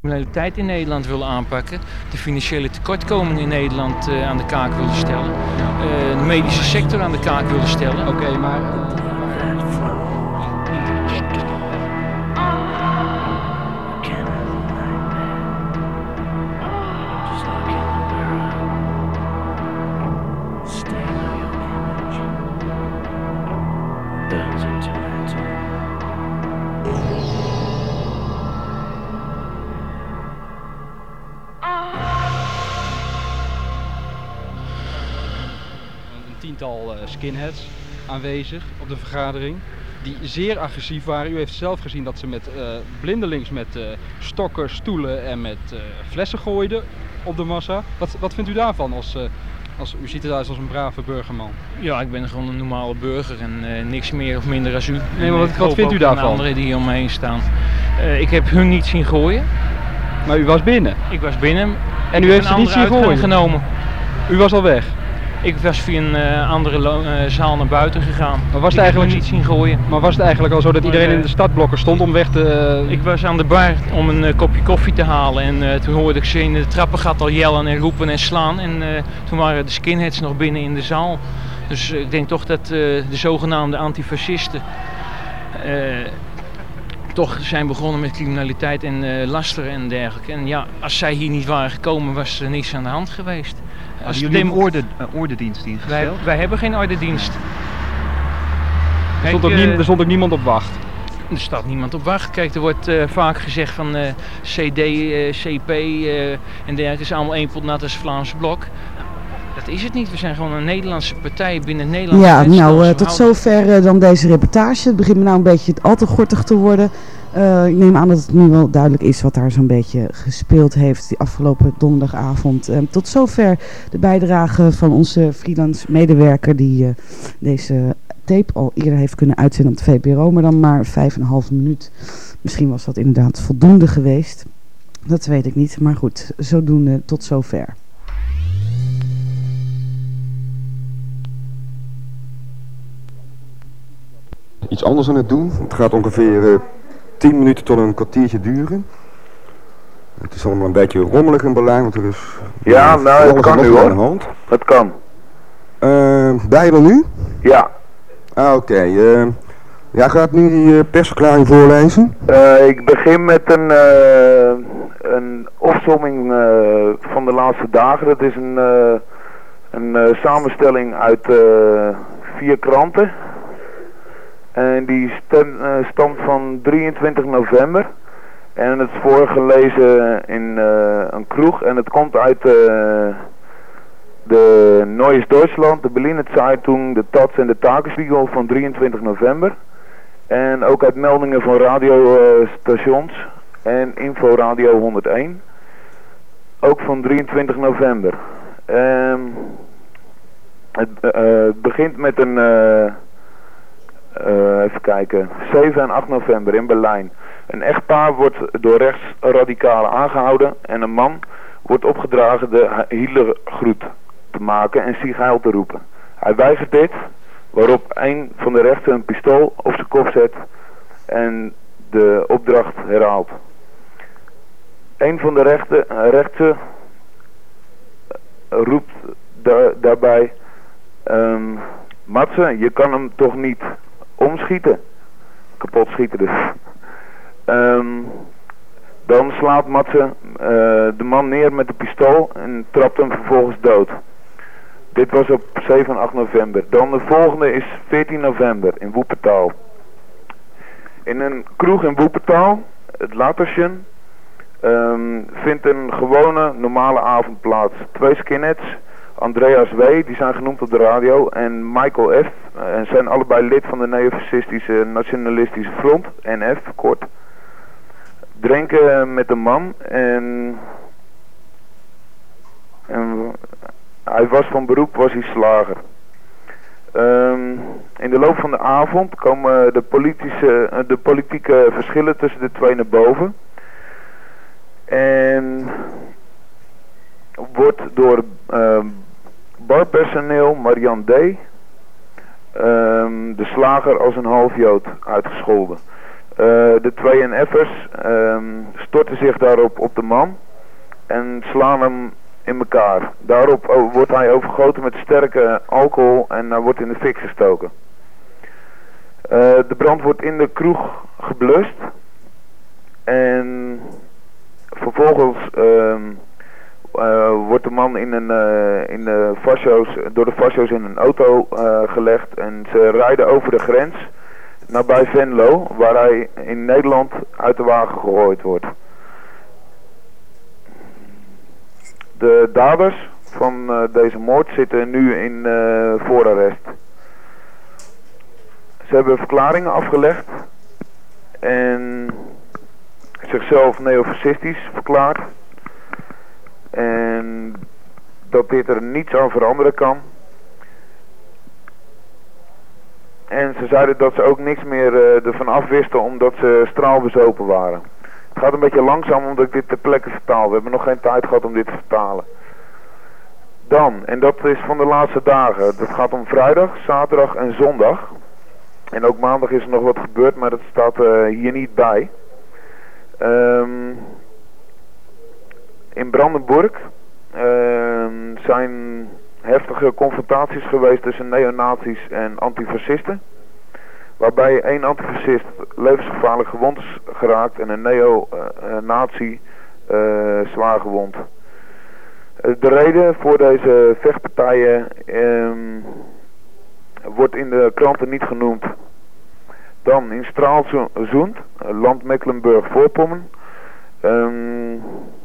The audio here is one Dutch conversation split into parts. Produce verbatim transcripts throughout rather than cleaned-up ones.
criminaliteit in Nederland willen aanpakken, de financiële tekortkomingen in Nederland uh, aan de kaak willen stellen, uh, de medische sector aan de kaak willen stellen. Oké, okay, maar... Uh... tiental uh, skinheads aanwezig op de vergadering die zeer agressief waren. U heeft zelf gezien dat ze met uh, blindelings met uh, stokken, stoelen en met uh, flessen gooiden op de massa. Wat, wat vindt u daarvan? Als, uh, als, u ziet eruit als een brave burgerman. Ja, ik ben gewoon een normale burger en uh, niks meer of minder als u. Nee, maar wat, wat vindt u daarvan? Anderen die om me heen staan. Uh, ik heb hun niet zien gooien. Maar u was binnen? Ik was binnen. En u heeft ze niet zien gooien? Genomen. U was al weg? Ik was via een uh, andere uh, zaal naar buiten gegaan. Maar was het ik eigenlijk niet zien gooien. Maar was het eigenlijk al zo dat iedereen uh, in de startblokken stond om weg te... Uh... Ik was aan de bar om een uh, kopje koffie te halen en uh, toen hoorde ik ze in de trappengat al jellen en roepen en slaan. En uh, toen waren de skinheads nog binnen in de zaal. Dus uh, ik denk toch dat uh, de zogenaamde antifascisten uh, toch zijn begonnen met criminaliteit en uh, lasteren en dergelijke. En ja, als zij hier niet waren gekomen was er niks aan de hand geweest. Als jullie een orde, uh, ordedienst ingesteld? Wij, wij hebben geen ordedienst. Er stond, Kijk, ook nie, er stond ook niemand op wacht? Er staat niemand op wacht. Kijk, er wordt uh, vaak gezegd van uh, C D, uh, C P uh, en dergelijke is allemaal één pot nat als Vlaams Blok. Dat is het niet. We zijn gewoon een Nederlandse partij binnen het Nederlandse Ja, nou, uh, tot houden... zover uh, dan deze reportage. Het begint me nou een beetje al te gortig te worden. Uh, ik neem aan dat het nu wel duidelijk is wat daar zo'n beetje gespeeld heeft die afgelopen donderdagavond. Uh, tot zover de bijdrage van onze freelance medewerker die uh, deze tape al eerder heeft kunnen uitzenden op de V P R O, maar dan maar vijf en een half minuut. Misschien was dat inderdaad voldoende geweest. Dat weet ik niet, maar goed, zodoende tot zover. Iets anders aan het doen. Het gaat ongeveer uh, tien minuten tot een kwartiertje duren. Het is allemaal een beetje rommelig in Berlijn, want er is... Ja, nou, het kan nu hoor. Het kan. Uh, ben je er nu? Ja. Ah, oké. Okay. Uh, jij gaat nu die uh, persverklaring voorlezen? Uh, ik begin met een, uh, een opsomming uh, van de laatste dagen. Dat is een, uh, een uh, samenstelling uit uh, vier kranten. En die stem, uh, stamt van drieëntwintig november. En het is voorgelezen in uh, een kroeg. En het komt uit uh, de Neues Deutschland, de Berliner Zeitung, de Taz en de Tagesspiegel van drieëntwintig november. En ook uit meldingen van radiostations uh, en Inforadio honderdéén. Ook van drieëntwintig november. Um, het uh, begint met een... Uh, Uh, even kijken, zeven en acht november in Berlijn. Een echtpaar wordt door rechtsradicalen aangehouden en een man wordt opgedragen de Hitlergroet te maken en Sieg Heil te roepen. Hij weigert dit, waarop een van de rechten een pistool op zijn kop zet en de opdracht herhaalt. Een van de rechten, rechten roept da daarbij, um, Matze, je kan hem toch niet omschieten, kapot schieten dus. Um, dan slaat Matze uh, de man neer met de pistool en trapt hem vervolgens dood. Dit was op zeven en acht november. Dan de volgende is veertien november in Wuppertal. In een kroeg in Wuppertal, het Latterchen, um, vindt een gewone normale avond plaats. Twee skinheads, Andreas W., die zijn genoemd op de radio, en Michael F. En zijn allebei lid van de neofascistische nationalistische front, N F, kort. Drinken met een man en, en hij was van beroep, was hij slager. Um, in de loop van de avond komen de, politische, de politieke verschillen tussen de twee naar boven. En wordt door uh, barpersoneel Marian D. Um, de slager als een halfjood uitgescholden. de twee N F'ers um, storten zich daarop op de man en slaan hem in elkaar. Daarop oh, wordt hij overgoten met sterke alcohol en hij wordt in de fik gestoken. Uh, de brand wordt in de kroeg geblust en vervolgens uh, uh, wordt de man in een, uh, in de fascio's, door de fascio's in een auto uh, gelegd en ze rijden over de grens nabij Venlo, waar hij in Nederland uit de wagen gegooid wordt. De daders van uh, deze moord zitten nu in uh, voorarrest. Ze hebben verklaringen afgelegd en zichzelf neofascistisch verklaard. En dat dit er niets aan veranderen kan. En ze zeiden dat ze ook niks meer uh, ervan afwisten omdat ze straalbezopen waren. Het gaat een beetje langzaam omdat ik dit ter plekke vertaal. We hebben nog geen tijd gehad om dit te vertalen. Dan, en dat is van de laatste dagen. Dat gaat om vrijdag, zaterdag en zondag. En ook maandag is er nog wat gebeurd, maar dat staat uh, hier niet bij. Um, in Brandenburg uh, zijn heftige confrontaties geweest tussen neonazies en antifascisten. Waarbij één antifascist levensgevaarlijk gewond is geraakt en een neo-nazi uh, uh, zwaar gewond. Uh, de reden voor deze vechtpartijen um, wordt in de kranten niet genoemd. Dan in Stralsund, land Mecklenburg-Voorpommern, um,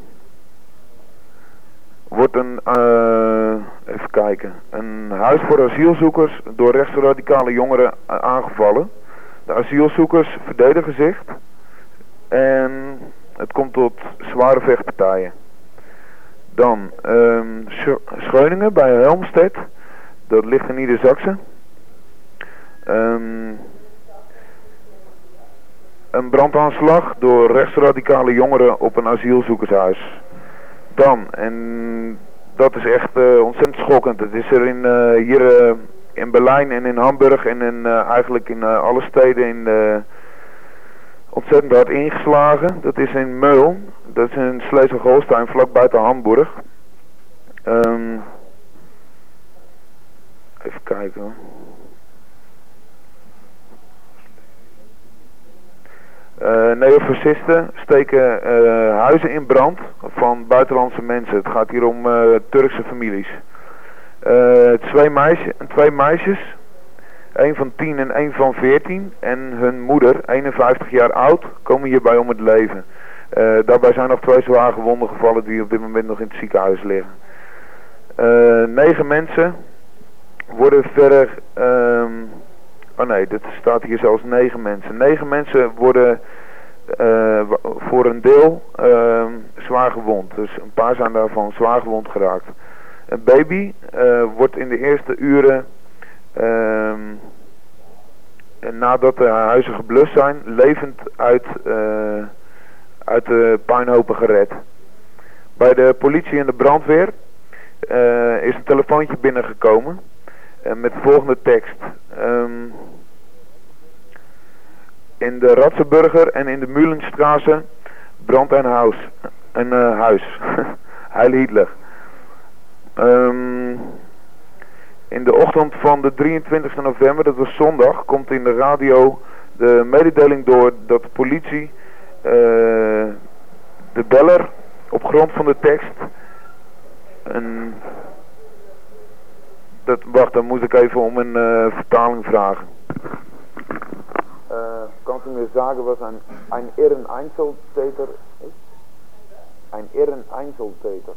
wordt een, uh, even kijken, een huis voor asielzoekers door rechtsradicale jongeren aangevallen. De asielzoekers verdedigen zich en het komt tot zware vechtpartijen. Dan um, Scheuningen bij Helmstedt, dat ligt in Niedersachsen. Um, een brandaanslag door rechtsradicale jongeren op een asielzoekershuis. Dan, en dat is echt uh, ontzettend schokkend. Het is er in, uh, hier uh, in Berlijn en in Hamburg en in, uh, eigenlijk in uh, alle steden in, uh, ontzettend hard ingeslagen. Dat is in Meuln, dat is in Schleswig-Holstein, vlak buiten Hamburg. Um, even kijken hoor. Uh, neofascisten steken uh, huizen in brand van buitenlandse mensen. Het gaat hier om uh, Turkse families. Uh, twee, meisje, twee meisjes, één van tien en één van veertien en hun moeder, eenenvijftig jaar oud, komen hierbij om het leven. Uh, daarbij zijn nog twee zwaar gewonden gevallen die op dit moment nog in het ziekenhuis liggen. Uh, negen mensen worden verder... Um, Oh nee, dit staat hier zelfs negen mensen. Negen mensen worden uh, voor een deel uh, zwaar gewond. Dus een paar zijn daarvan zwaar gewond geraakt. Een baby uh, wordt in de eerste uren, uh, nadat de huizen geblust zijn, levend uit, uh, uit de puinhopen gered. Bij de politie en de brandweer uh, is een telefoontje binnengekomen. Uh, met de volgende tekst. Um, in de Ratzenburger en in de Mühlenstraße brandt een huis. Een uh, huis. Heil Hitler. Um, in de ochtend van de drieëntwintigste november, dat was zondag, komt in de radio de mededeling door dat de politie uh, de beller op grond van de tekst een... Dat, wacht, dan moet ik even om een uh, vertaling vragen. Uh, kan u mir sagen, was een, een Ehren-Einzeltäter is? Een Ehren-Einzeltäter.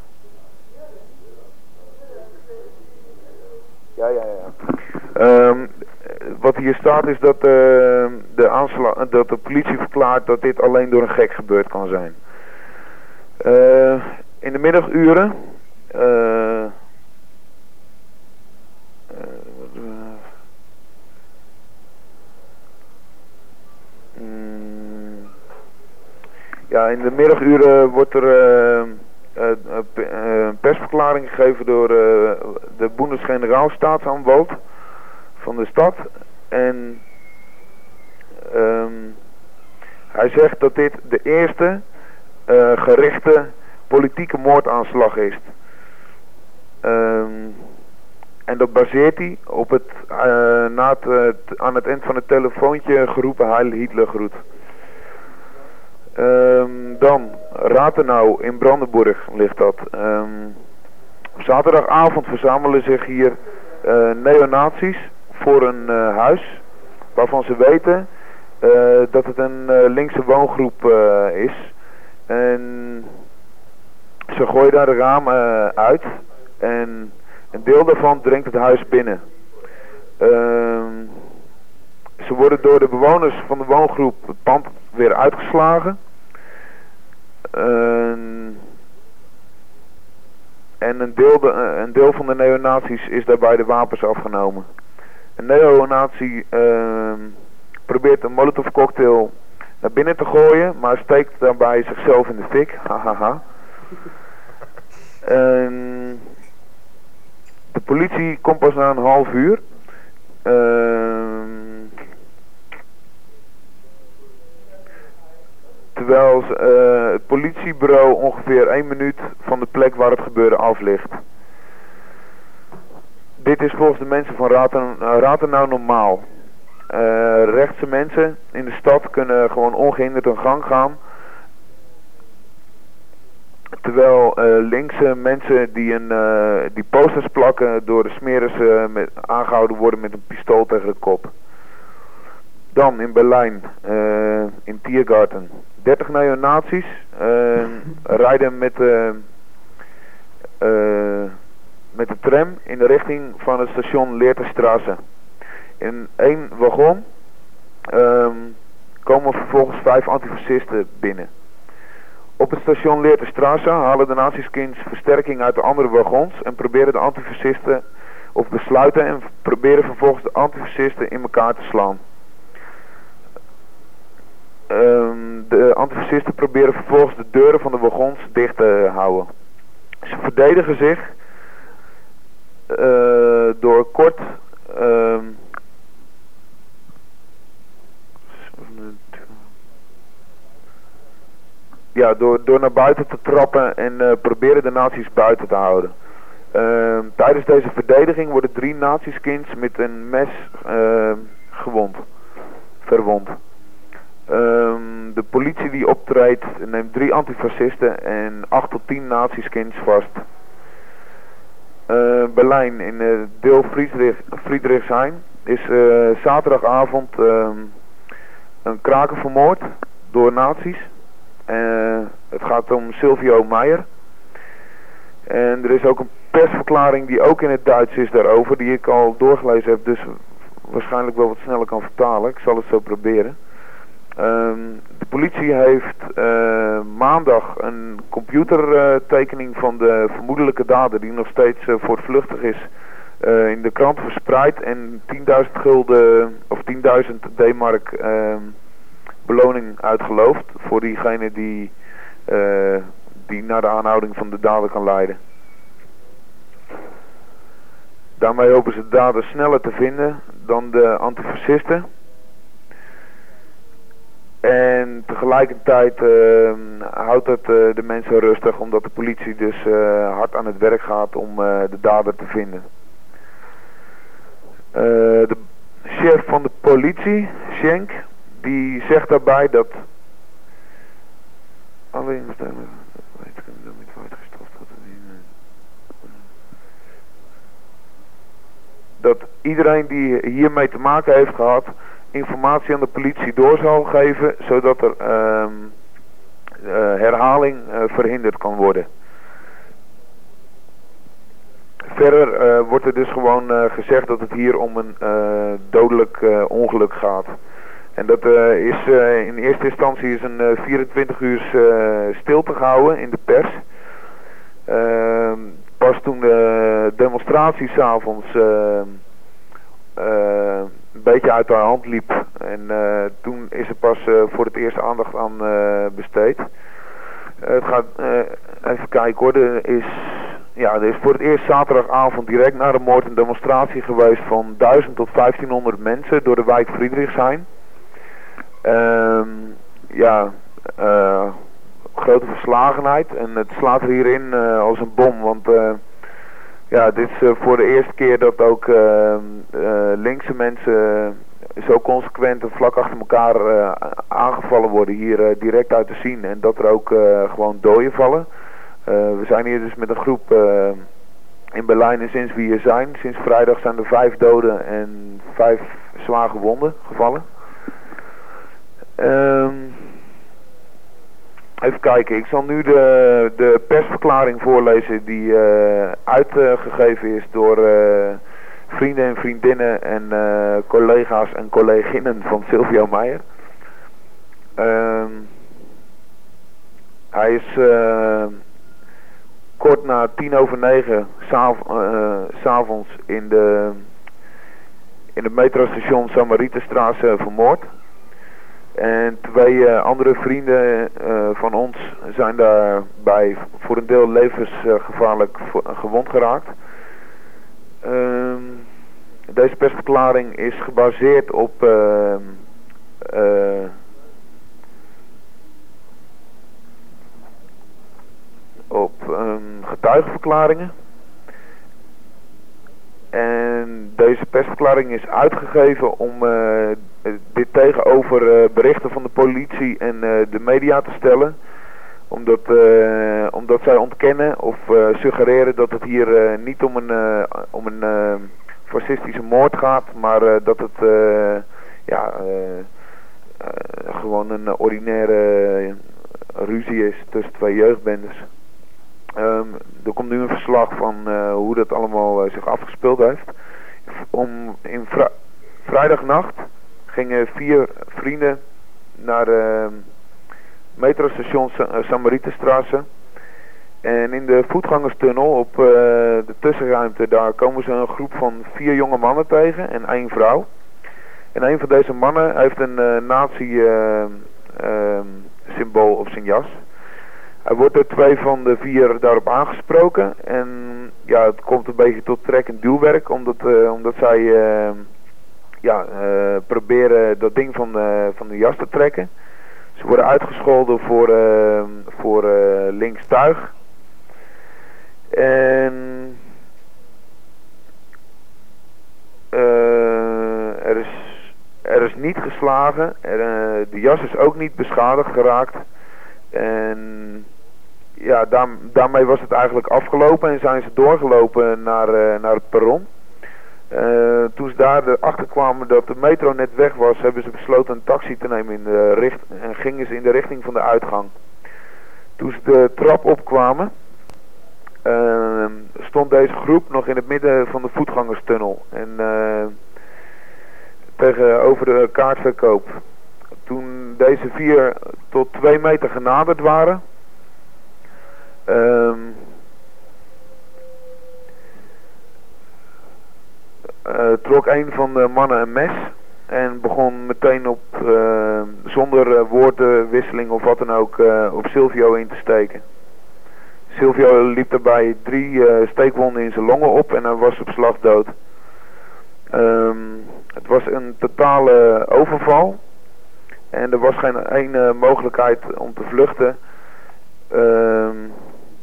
Ja, ja, ja. Um, wat hier staat is dat, uh, de aanslag, dat de politie verklaart dat dit alleen door een gek gebeurd kan zijn. Uh, in de middaguren... Uh, Uh, mm, ja, in de middaguren wordt er uh, uh, uh, uh, persverklaring gegeven door uh, de Bundesgeneralstaatsanwalt van de stad. En um, Hij zegt dat dit de eerste uh, gerichte politieke moordaanslag is. Um, en dat baseert hij op het, uh, na het uh, aan het eind van het telefoontje geroepen Heil Hitler groet. Um, dan, Rathenau in Brandenburg ligt dat. Um, zaterdagavond verzamelen zich hier uh, neonazies voor een uh, huis waarvan ze weten uh, dat het een uh, linkse woongroep uh, is. En ze gooien daar de ramen uh, uit en een deel daarvan dringt het huis binnen. Uh, ze worden door de bewoners van de woongroep het pand weer uitgeslagen. Uh, en een deel, de, uh, een deel van de neonazies is daarbij de wapens afgenomen. Een neonazi uh, probeert een molotov cocktail naar binnen te gooien, maar steekt daarbij zichzelf in de fik. Hahaha. En de politie komt pas na een half uur. Uh, terwijl uh, het politiebureau ongeveer één minuut van de plek waar het gebeurde af ligt. Dit is volgens de mensen van Raten, uh, Rathenau normaal. Uh, rechtse mensen in de stad kunnen gewoon ongehinderd hun gang gaan. Terwijl uh, linkse mensen die, een, uh, die posters plakken door de smeres uh, met, aangehouden worden met een pistool tegen de kop. Dan in Berlijn, uh, in Tiergarten. dertig neonazies uh, rijden met, uh, uh, met de tram in de richting van het station Leerterstraße. In één wagon um, komen vervolgens vijf antifascisten binnen. Op het station Leerterstraße halen de naziskins versterking uit de andere wagons en proberen de antifascisten of besluiten en proberen vervolgens de antifascisten in elkaar te slaan. Um, de antifascisten proberen vervolgens de deuren van de wagons dicht te houden. Ze verdedigen zich uh, door kort uh, ja, door, door naar buiten te trappen en uh, proberen de nazi's buiten te houden. Uh, tijdens deze verdediging worden drie naziskins met een mes uh, gewond, verwond. Um, de politie die optreedt neemt drie antifascisten en acht tot tien naziskins vast. Uh, Berlijn in uh, deel Friedrich, Friedrichshain is uh, zaterdagavond uh, een kraker vermoord door nazi's. Uh, het gaat om Silvio Meijer. En er is ook een persverklaring die ook in het Duits is daarover, die ik al doorgelezen heb, dus waarschijnlijk wel wat sneller kan vertalen. Ik zal het zo proberen. Um, de politie heeft uh, maandag een computertekening uh, van de vermoedelijke dader, die nog steeds uh, voortvluchtig is, uh, in de krant verspreid en tienduizend gulden of tienduizend D-mark uh, beloning uitgeloofd voor diegene die, uh, die naar de aanhouding van de dader kan leiden. Daarmee hopen ze de dader sneller te vinden dan de antifascisten. En tegelijkertijd uh, houdt het uh, de mensen rustig, omdat de politie dus uh, hard aan het werk gaat om uh, de dader te vinden. Uh, de chef van de politie, Schenk, die zegt daarbij dat alleen dat iedereen die hiermee te maken heeft gehad informatie aan de politie door zal geven, zodat er uh, uh, herhaling uh, verhinderd kan worden. Verder uh, wordt er dus gewoon uh, gezegd dat het hier om een uh, dodelijk uh, ongeluk gaat. En dat uh, is uh, in eerste instantie is een uh, vierentwintig uur uh, stilte gehouden in de pers. Uh, pas toen de demonstratie 's avonds uh, uh, een beetje uit haar hand liep. En uh, toen is er pas uh, voor het eerst aandacht aan uh, besteed. Uh, het gaat, uh, even kijken hoor, er is, ja, er is voor het eerst zaterdagavond direct na de moord een demonstratie geweest van duizend tot vijftienhonderd mensen door de wijk Friedrichshain. Um, ja, uh, grote verslagenheid. En het slaat er hierin uh, als een bom. Want uh, ja, dit is uh, voor de eerste keer dat ook uh, uh, linkse mensen uh, zo consequent en vlak achter elkaar uh, aangevallen worden. Hier uh, direct uit te zien. En dat er ook uh, gewoon doden vallen. Uh, we zijn hier dus met een groep uh, in Berlijn en sinds we hier zijn. Sinds vrijdag zijn er vijf doden en vijf zwaar gewonden gevallen. Um, even kijken, ik zal nu de, de persverklaring voorlezen die uh, uitgegeven is door uh, vrienden en vriendinnen en uh, collega's en colleginnen van Silvio Meijer. Um, hij is uh, kort na tien over negen s'avonds uh, in, de, in het metrostation Samariterstraat vermoord. En twee uh, andere vrienden uh, van ons zijn daarbij voor een deel levensgevaarlijk uh, gewond geraakt. Uh, deze persverklaring is gebaseerd op uh, uh, op um, getuigenverklaringen. En deze persverklaring is uitgegeven om uh, dit tegenover uh, berichten van de politie en uh, de media te stellen. Omdat, uh, omdat zij ontkennen of uh, suggereren dat het hier uh, niet om een, uh, om een uh, fascistische moord gaat. Maar uh, dat het uh, ja, uh, uh, gewoon een ordinaire uh, ruzie is tussen twee jeugdbendes. Um, er komt nu een verslag van uh, hoe dat allemaal uh, zich afgespeeld heeft. Om, in vri vrijdagnacht gingen vier vrienden naar uh, metrostation Samariterstraat. En in de voetgangerstunnel op uh, de tussenruimte, daar komen ze een groep van vier jonge mannen tegen en één vrouw. En een van deze mannen heeft een uh, nazi uh, uh, symbool op zijn jas. Hij wordt door twee van de vier daarop aangesproken en ja, het komt een beetje tot trek- en duwwerk omdat, uh, omdat zij uh, ja, uh, proberen dat ding van, uh, van de jas te trekken. Ze worden uitgescholden voor, uh, voor uh, links tuig. En uh, er, is, er is niet geslagen, er, uh, de jas is ook niet beschadigd geraakt. En ja, daar, daarmee was het eigenlijk afgelopen en zijn ze doorgelopen naar, uh, naar het perron. Uh, toen ze daar erachter kwamen dat de metro net weg was, hebben ze besloten een taxi te nemen in de richt en gingen ze in de richting van de uitgang. Toen ze de trap opkwamen, uh, stond deze groep nog in het midden van de voetgangerstunnel en uh, tegenover de kaartverkoop. Toen deze vier tot twee meter genaderd waren, um, uh, trok een van de mannen een mes en begon meteen op, uh, zonder uh, woordenwisseling of wat dan ook, uh, op Silvio in te steken. Silvio liep daarbij drie uh, steekwonden in zijn longen op en hij was op slag dood. Um, het was een totale overval. En er was geen ene mogelijkheid om te vluchten. Um,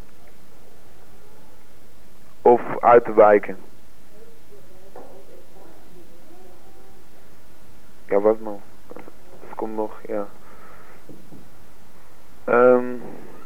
of uit te wijken. Ja, wat man? Het komt nog, ja. Um,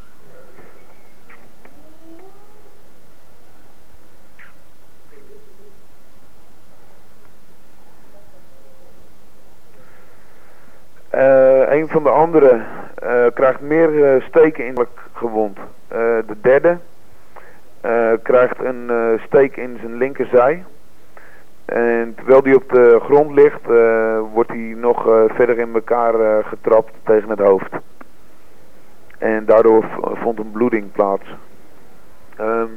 Uh, een van de anderen uh, krijgt meer uh, steken in gewond. Uh, de derde uh, krijgt een uh, steek in zijn linkerzij. En terwijl die op de grond ligt, uh, wordt hij nog uh, verder in elkaar uh, getrapt tegen het hoofd. En daardoor vond een bloeding plaats. Um,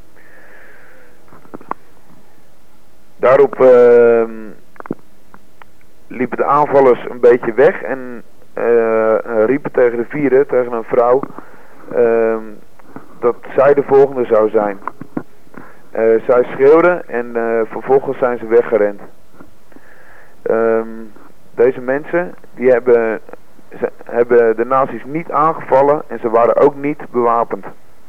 daarop Uh, liepen de aanvallers een beetje weg en uh, riepen tegen de vierde, tegen een vrouw, uh, dat zij de volgende zou zijn. Uh, zij schreeuwde en uh, vervolgens zijn ze weggerend. Um, deze mensen die hebben ze hebben de nazi's niet aangevallen en ze waren ook niet bewapend.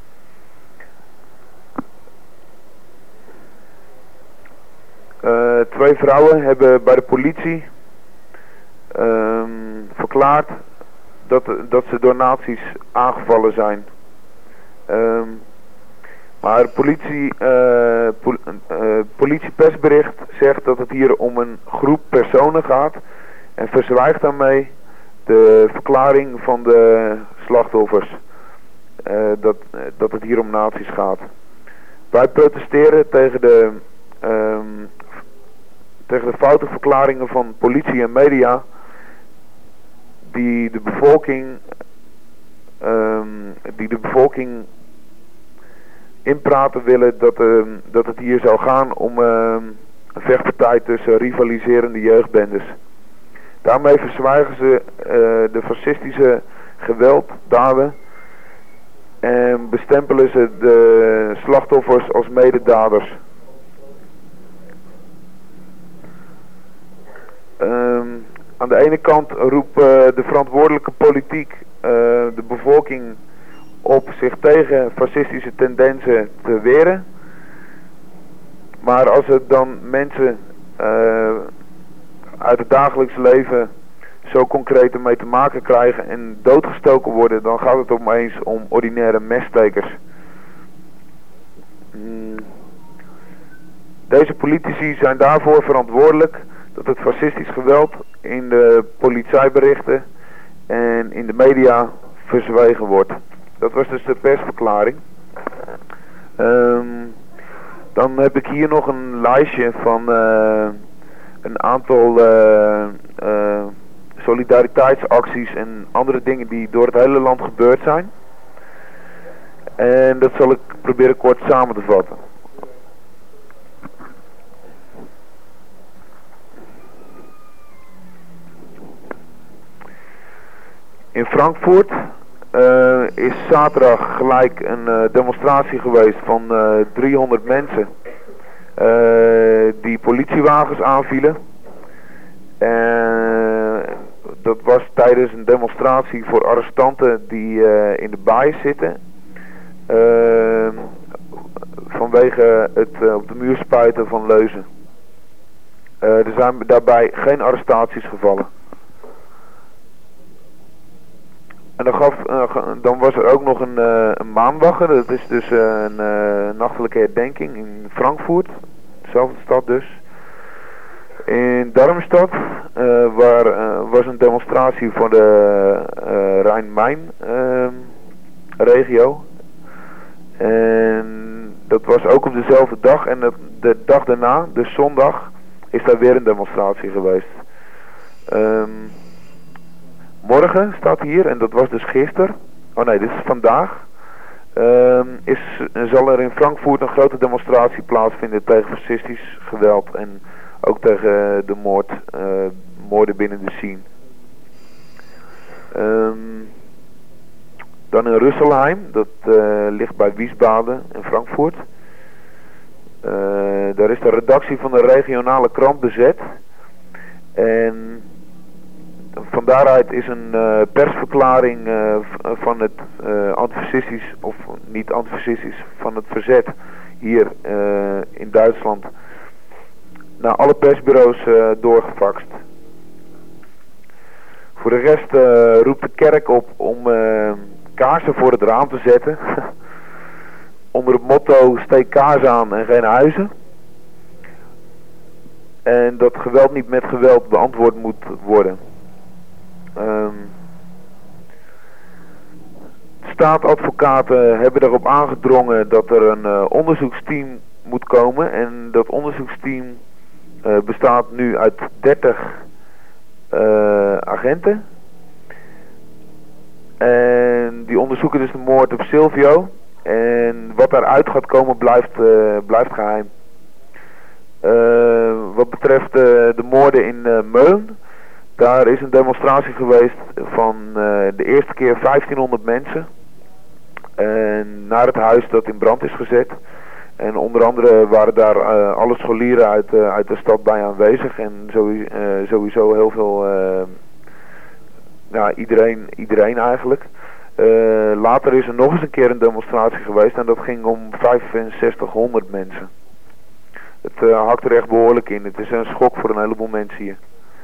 Uh, twee vrouwen hebben bij de politie um, verklaard dat, dat ze door nazi's aangevallen zijn. Um, maar politie, uh, pol uh, politiepersbericht zegt dat het hier om een groep personen gaat en verzwijgt daarmee de verklaring van de slachtoffers. Uh, dat, dat het hier om nazi's gaat. Wij protesteren tegen de, um, tegen de foute verklaringen van politie en media die de bevolking um, die de bevolking inpraten willen dat, uh, dat het hier zou gaan om uh, een vechtpartij tussen rivaliserende jeugdbendes. Daarmee verzwijgen ze uh, de fascistische gewelddaden en bestempelen ze de slachtoffers als mededaders. Um, aan de ene kant roept uh, de verantwoordelijke politiek uh, de bevolking op zich tegen fascistische tendensen te weren. Maar als er dan mensen uh, uit het dagelijks leven zo concreet ermee te maken krijgen en doodgestoken worden, dan gaat het opeens om ordinaire meststekers. Hmm. Deze politici zijn daarvoor verantwoordelijk dat het fascistisch geweld in de politieberichten en in de media verzwegen wordt. Dat was dus de persverklaring. Um, dan heb ik hier nog een lijstje van uh, een aantal uh, uh, solidariteitsacties en andere dingen die door het hele land gebeurd zijn. En dat zal ik proberen kort samen te vatten. In Frankfurt uh, is zaterdag gelijk een uh, demonstratie geweest van uh, driehonderd mensen uh, die politiewagens aanvielen. Uh, dat was tijdens een demonstratie voor arrestanten die uh, in de baai zitten. Uh, vanwege het uh, op de muur spuiten van leuzen. Uh, er zijn daarbij geen arrestaties gevallen. En dan, gaf, uh, dan was er ook nog een, uh, een maanwache, dat is dus uh, een uh, nachtelijke herdenking in Frankfurt, dezelfde stad dus. In Darmstadt uh, waar, uh, was een demonstratie voor de uh, Rijn-Main uh, regio. En dat was ook op dezelfde dag en de, de dag daarna, dus zondag, is daar weer een demonstratie geweest. Um, Morgen staat hier, en dat was dus gisteren, oh nee, dit is vandaag, uh, is, zal er in Frankfurt een grote demonstratie plaatsvinden tegen fascistisch geweld en ook tegen de moord, uh, moorden binnen de scene. Um, dan in Rüsselsheim, dat uh, ligt bij Wiesbaden in Frankfurt. Uh, daar is de redactie van de regionale krant bezet en van daaruit is een uh, persverklaring uh, van het uh, antifascistisch, of niet antifascistisch, van het verzet hier uh, in Duitsland naar alle persbureaus uh, doorgefaxt. Voor de rest uh, roept de kerk op om uh, kaarsen voor het raam te zetten. Onder het motto steek kaars aan en geen huizen. En dat geweld niet met geweld beantwoord moet worden. Um, staatadvocaten hebben erop aangedrongen dat er een uh, onderzoeksteam moet komen. En dat onderzoeksteam uh, bestaat nu uit dertig uh, agenten. En die onderzoeken dus de moord op Silvio. En wat daaruit gaat komen blijft, uh, blijft geheim. Uh, wat betreft uh, de moorden in uh, Meuln. Daar is een demonstratie geweest van uh, de eerste keer vijftienhonderd mensen. En naar het huis dat in brand is gezet. En onder andere waren daar uh, alle scholieren uit, uh, uit de stad bij aanwezig. En sowieso, uh, sowieso heel veel uh, ja, iedereen, iedereen eigenlijk. Uh, later is er nog eens een keer een demonstratie geweest en dat ging om vijfenzestighonderd mensen. Het uh, hakt er echt behoorlijk in. Het is een schok voor een heleboel mensen hier.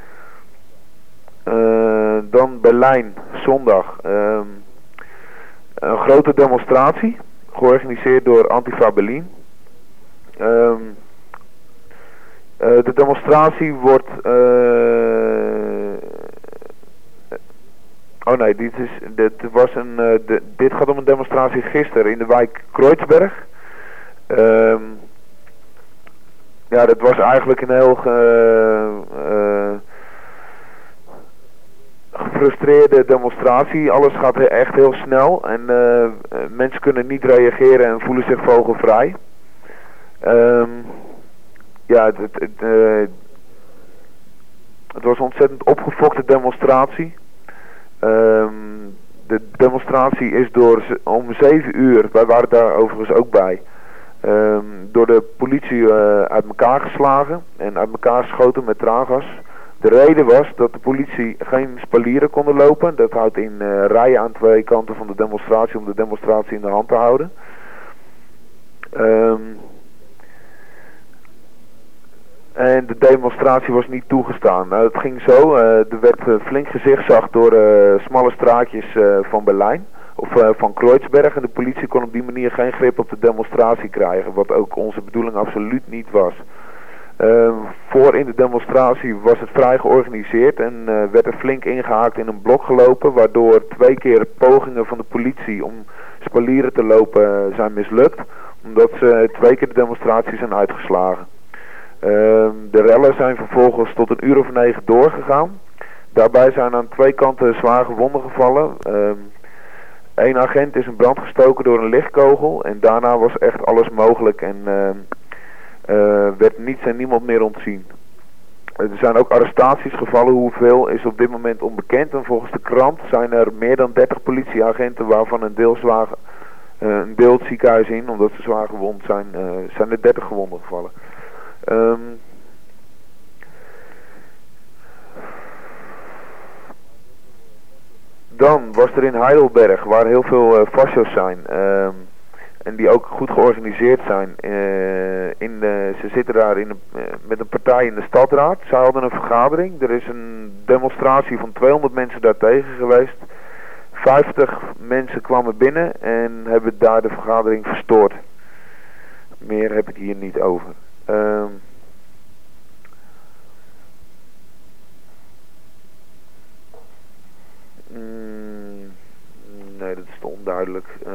Uh, dan Berlijn, zondag. Uh, een grote demonstratie, georganiseerd door Antifa Berlin. Uh, uh, de demonstratie wordt... Uh, oh nee, dit, is, dit, was een, uh, de, dit gaat om een demonstratie gisteren in de wijk Kreuzberg. Uh, ja, dat was eigenlijk een heel... Uh, uh, gefrustreerde demonstratie. Alles gaat echt heel snel en uh, mensen kunnen niet reageren en voelen zich vogelvrij. Um, ja, het, het, het, uh, het was een ontzettend opgefokte demonstratie. Um, de demonstratie is door om zeven uur, wij waren daar overigens ook bij, um, door de politie uh, uit elkaar geslagen en uit elkaar geschoten met traangas. De reden was dat de politie geen spalieren konden lopen. Dat houdt in uh, rijen aan twee kanten van de demonstratie om de demonstratie in de hand te houden. Um, en de demonstratie was niet toegestaan. Nou, het ging zo. Uh, er werd uh, flink gezichtsagd door uh, smalle straatjes uh, van Berlijn. Of uh, van Kreuzberg. En de politie kon op die manier geen grip op de demonstratie krijgen. Wat ook onze bedoeling absoluut niet was. Uh, voor in de demonstratie was het vrij georganiseerd en uh, werd er flink ingehaakt in een blok gelopen, waardoor twee keer pogingen van de politie om spalieren te lopen uh, zijn mislukt, omdat ze twee keer de demonstratie zijn uitgeslagen. Uh, de rellen zijn vervolgens tot een uur of negen doorgegaan. Daarbij zijn aan twee kanten zwaar gewonden gevallen. Uh, Eén agent is in brand gestoken door een lichtkogel en daarna was echt alles mogelijk en... Uh, Uh, werd niets en niemand meer ontzien. Er zijn ook arrestaties gevallen, hoeveel is op dit moment onbekend. En volgens de krant zijn er meer dan dertig politieagenten, waarvan een deel, zwaar, uh, een deel het ziekenhuis in, omdat ze zwaar gewond zijn, uh, zijn er dertig gewonden gevallen. Um, dan was er in Heidelberg, waar heel veel uh, fascio's zijn... Um, En die ook goed georganiseerd zijn. Uh, in de, ze zitten daar in een, uh, met een partij in de stadraad. Zij hadden een vergadering. Er is een demonstratie van tweehonderd mensen daartegen geweest. vijftig mensen kwamen binnen en hebben daar de vergadering verstoord. Meer heb ik hier niet over. Uh, mm, nee, dat is te onduidelijk. Uh,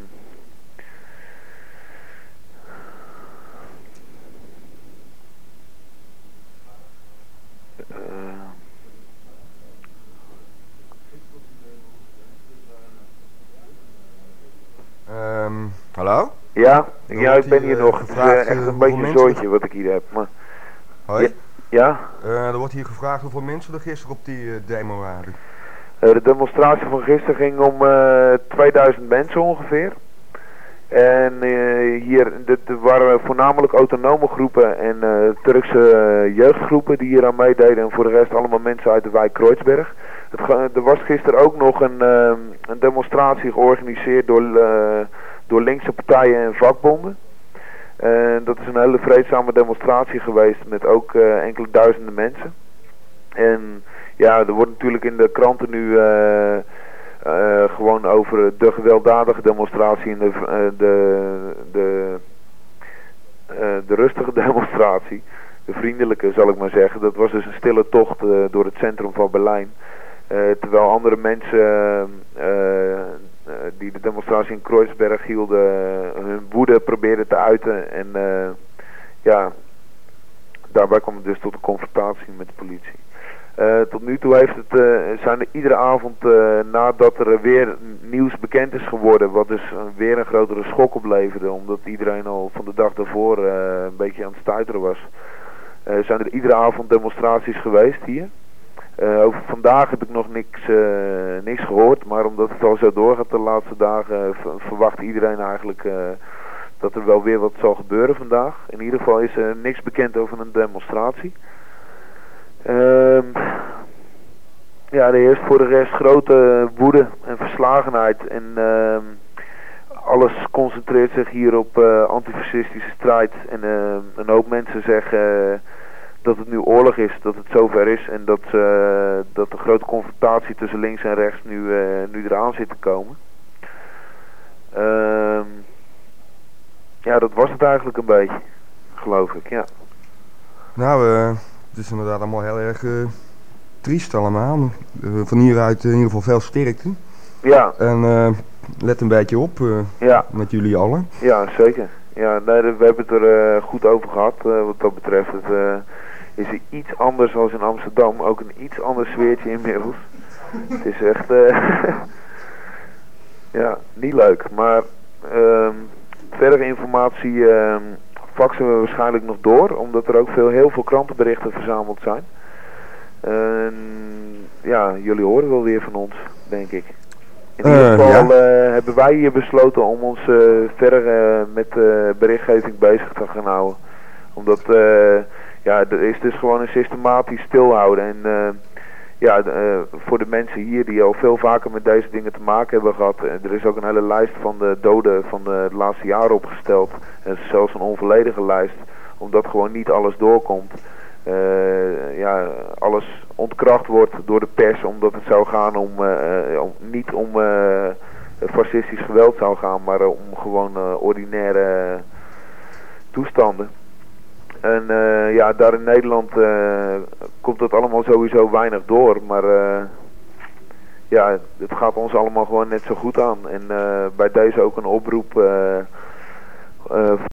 Um, hallo? Ja, ja ik ben hier uh, nog. Het is uh, echt een beetje een zooitje wat ik hier heb. Maar... Hoi? Ja? ja? Uh, er wordt hier gevraagd hoeveel mensen er gisteren op die uh, demo waren. Uh, de demonstratie van gisteren ging om uh, tweeduizend mensen ongeveer. En uh, hier dit waren voornamelijk autonome groepen en uh, Turkse uh, jeugdgroepen die hier aan meededen. En voor de rest allemaal mensen uit de wijk Kreuzberg. Het, er was gisteren ook nog een, uh, een demonstratie georganiseerd door, uh, door linkse partijen en vakbonden. En dat is een hele vreedzame demonstratie geweest met ook uh, enkele duizenden mensen. En ja, er wordt natuurlijk in de kranten nu uh, uh, gewoon over de gewelddadige demonstratie en de, uh, de, de, uh, de rustige demonstratie. De vriendelijke zal ik maar zeggen. Dat was dus een stille tocht uh, door het centrum van Berlijn. Uh, terwijl andere mensen uh, uh, die de demonstratie in Kreuzberg hielden uh, hun woede probeerden te uiten. En uh, ja, daarbij kwam het dus tot een confrontatie met de politie. Uh, tot nu toe heeft het, uh, zijn er iedere avond uh, nadat er weer nieuws bekend is geworden, wat dus uh, weer een grotere schok opleverde, omdat iedereen al van de dag daarvoor uh, een beetje aan het stuiteren was. Uh, zijn er iedere avond demonstraties geweest hier. Uh, over vandaag heb ik nog niks, uh, niks gehoord, maar omdat het al zo doorgaat de laatste dagen, uh, verwacht iedereen eigenlijk uh, dat er wel weer wat zal gebeuren vandaag. In ieder geval is er niks bekend over een demonstratie. Um, Ja, er heerst voor de rest grote woede en verslagenheid. En uh, alles concentreert zich hier op uh, antifascistische strijd. En uh, een hoop mensen zeggen uh, dat het nu oorlog is, dat het zover is. En dat, uh, dat de grote confrontatie tussen links en rechts nu, uh, nu eraan zit te komen. Uh, ja, dat was het eigenlijk een beetje, geloof ik, ja. Nou, uh, het is inderdaad allemaal heel erg uh, triest allemaal. Uh, van hieruit in ieder geval veel sterkte. Ja. En uh, let een beetje op uh, ja. met jullie allen. Ja, zeker. Ja, nee, we hebben het er uh, goed over gehad uh, wat dat betreft. Het uh, is er iets anders als in Amsterdam. Ook een iets ander sfeertje inmiddels. Het is echt... Uh, ja, niet leuk. Maar uh, verdere informatie uh, faxen we waarschijnlijk nog door. Omdat er ook veel, heel veel krantenberichten verzameld zijn. Uh, ja, jullie horen wel weer van ons, denk ik. In ieder geval uh, ja. uh, hebben wij hier besloten om ons uh, verder uh, met uh, berichtgeving bezig te gaan houden. Omdat uh, ja, er is dus gewoon een systematisch stilhouden. En uh, ja, uh, voor de mensen hier die al veel vaker met deze dingen te maken hebben gehad. Uh, er is ook een hele lijst van de doden van de, de laatste jaren opgesteld. En zelfs een onvolledige lijst. Omdat gewoon niet alles doorkomt. Uh, ja, alles ontkracht wordt door de pers omdat het zou gaan om, uh, om niet om uh, fascistisch geweld zou gaan, maar uh, om gewoon uh, ordinaire uh, toestanden. En uh, ja, daar in Nederland uh, komt dat allemaal sowieso weinig door, maar uh, ja, het gaat ons allemaal gewoon net zo goed aan. En uh, bij deze ook een oproep uh, uh,